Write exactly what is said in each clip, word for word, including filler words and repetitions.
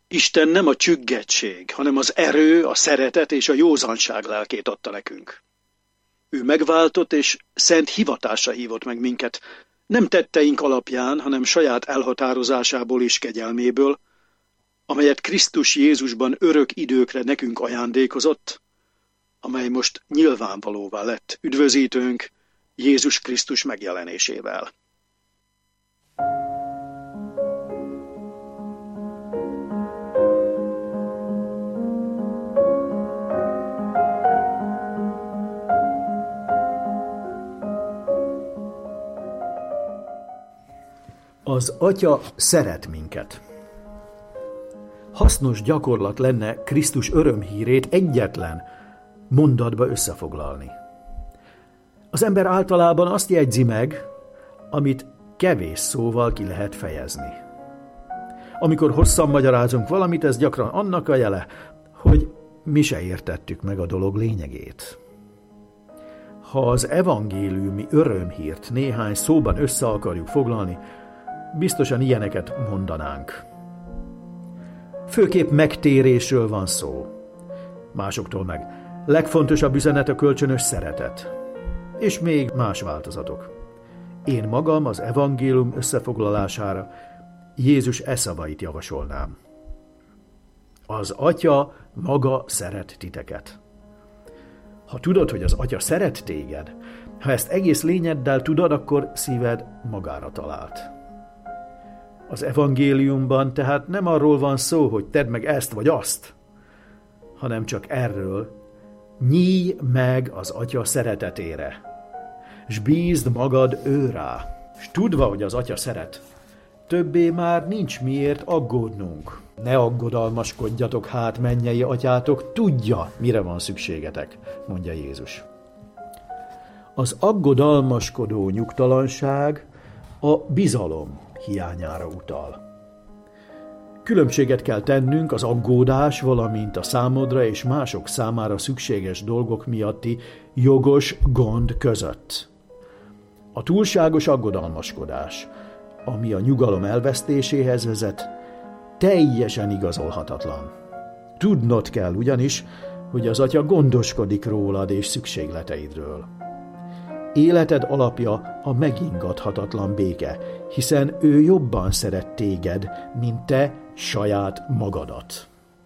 Isten nem a csüggettség, hanem az erő, a szeretet és a józanság lelkét adta nekünk. Ő megváltott és szent hivatásra hívott meg minket, nem tetteink alapján, hanem saját elhatározásából és kegyelméből, amelyet Krisztus Jézusban örök időkre nekünk ajándékozott, amely most nyilvánvalóvá lett üdvözítőnk Jézus Krisztus megjelenésével. Az Atya szeret minket. Hasznos gyakorlat lenne Krisztus örömhírét egyetlen mondatba összefoglalni. Az ember általában azt jegyzi meg, amit kevés szóval ki lehet fejezni. Amikor hosszan magyarázunk valamit, ez gyakran annak a jele, hogy mi se értettük meg a dolog lényegét. Ha az evangéliumi örömhírt néhány szóban össze akarjuk foglalni, biztosan ilyeneket mondanánk. Főképp megtérésről van szó. Másoktól meg legfontosabb üzenet a kölcsönös szeretet. És még más változatok. Én magam az evangélium összefoglalására Jézus e szavait javasolnám. Az Atya maga szeret titeket. Ha tudod, hogy az Atya szeret téged, ha ezt egész lényeddel tudod, akkor szíved magára talált. Az evangéliumban tehát nem arról van szó, hogy tedd meg ezt vagy azt, hanem csak erről: nyílj meg az Atya szeretetére, s bízd magad ő rá, s tudva, hogy az Atya szeret, többé már nincs miért aggódnunk. Ne aggodalmaskodjatok hát, mennyei atyátok, tudja, mire van szükségetek, mondja Jézus. Az aggodalmaskodó nyugtalanság a bizalom hiányára utal. Különbséget kell tennünk az aggódás, valamint a számodra és mások számára szükséges dolgok miatti jogos gond között. A túlságos aggodalmaskodás, ami a nyugalom elvesztéséhez vezet, teljesen igazolhatatlan. Tudnod kell ugyanis, hogy az Atya gondoskodik rólad és szükségleteidről. Életed alapja a megingathatatlan béke, hiszen ő jobban szeret téged, mint te saját magadat.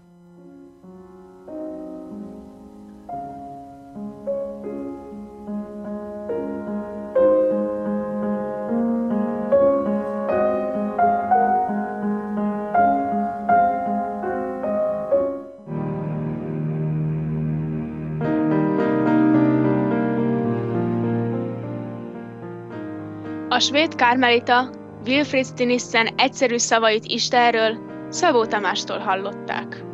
A svéd kármelita Wilfrid Stinissen egyszerű szavait Istenről Szabó Tamástól hallották.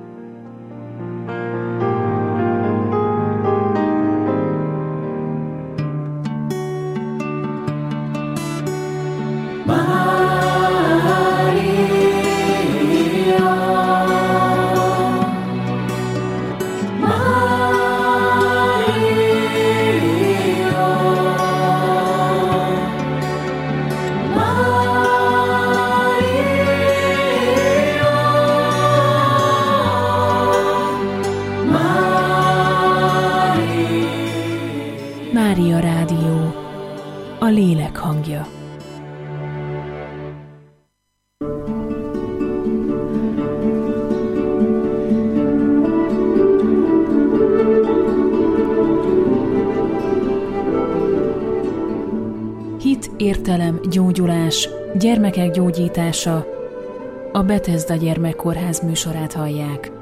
Mária Rádió, a lélek hangja. Hit, értelem, gyógyulás, gyermekek gyógyítása. A Bethesda Gyermekkórház műsorát hallják.